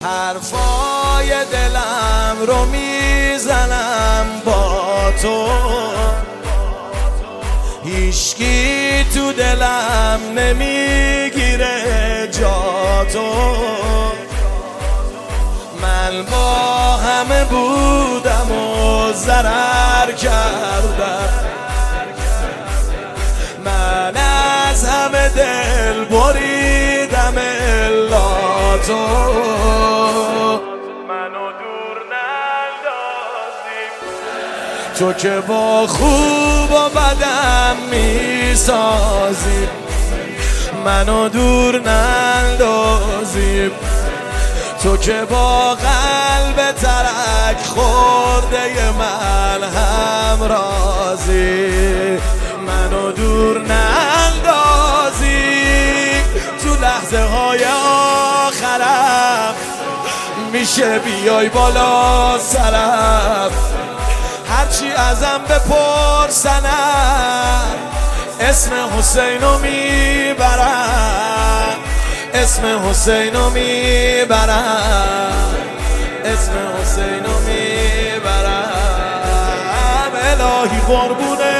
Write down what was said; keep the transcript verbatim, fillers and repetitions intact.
حرفای دلم رو میزنم با تو، هیچکی تو دلم نمیگیره جا تو. من با همه بودم و ضرر کردم، من از همه دل بریدم الا تو. منو دور نندازی، تو که با خوب و بدم میسازی. منو دور نندازی، تو که با قلب ترک خورده من هم رازی. منو دور نندازی، تو لحظه های آخرم میشه بیای بالا سرم. هرچی ازم بپرسنم اسم حسینو میبرم، اسم حسینو میبرم، اسم حسینو میبرم. الهی قربونه